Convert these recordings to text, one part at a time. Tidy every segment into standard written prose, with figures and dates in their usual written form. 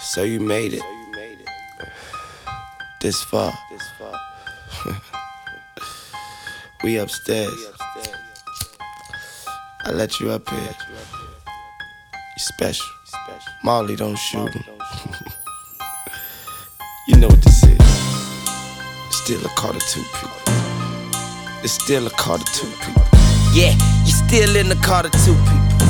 So you made it this far. We upstairs. I let you up here. You special. Molly don't shoot him. You know what this is. Still a Carter 2 people. It's still a Carter 2 people. Yeah, you still in the Carter 2 people.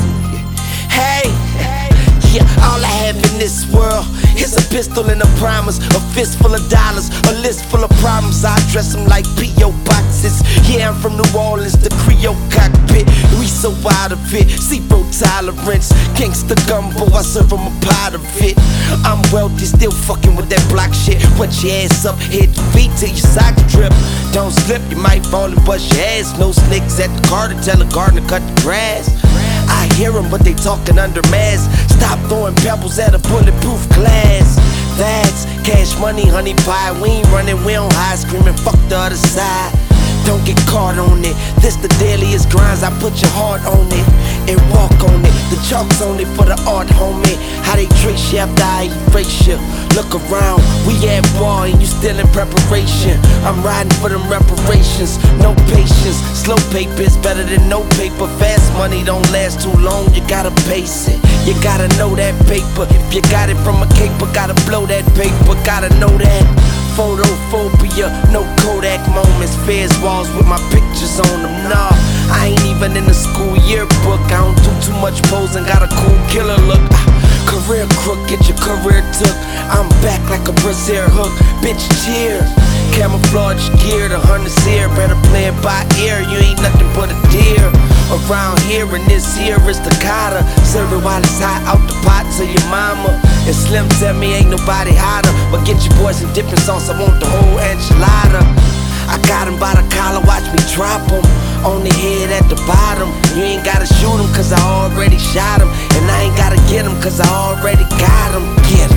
Hey, yeah, all I have in this world is a pistol and a promise, a fist full of dollars, a list full of problems. I dress them like P.O. boxes. Yeah, I'm from New Orleans, the Creole cockpit. We so out of it, zero tolerance. Gangsta gumbo, I serve them a pot of it. I'm wealthy, still fucking with that block shit. Put your ass up, hit your feet till your socks drip. Don't slip, you might fall and bust your ass. No snakes at the Carter, tell the gardener cut the grass. I hear them, but they talking under masks. Stop throwing pebbles at a bulletproof glass. That's cash money, honey pie. We ain't running, we don't hide, screaming fuck the other side. Don't get caught on it. This the dailiest grinds. I put your heart on it and walk on it. The chalk's on it for the art, homie. How they trace you after I erase you. Look around, we at war and you still in preparation. I'm riding for them reparations. No patience, slow paper is better than no paper. Fast money don't last too long, you gotta pace it. You gotta know that paper. If you got it from a caper, gotta blow that paper. Gotta know that. Photophobia, no Kodak moments. Feds walls with my pictures on them. Nah, I ain't even in the school yearbook. I don't do too much posing, got a cool killer look. Career crook, get your career took. I'm back like a Brazil hook. Bitch, cheer. Camouflage gear, the hunters here. Better play it by ear, you ain't nothing but a deer. Around here and this here is the cotta. Serve it while it's hot out the pot to your mama. And Slim tell me ain't nobody hotter. But get your boys some dipping sauce, I want the whole enchilada. I got him by the collar, watch me drop him. On the head at the bottom. You ain't gotta shoot him cause I already shot him. And I ain't gotta get him cause I already got him. Get him.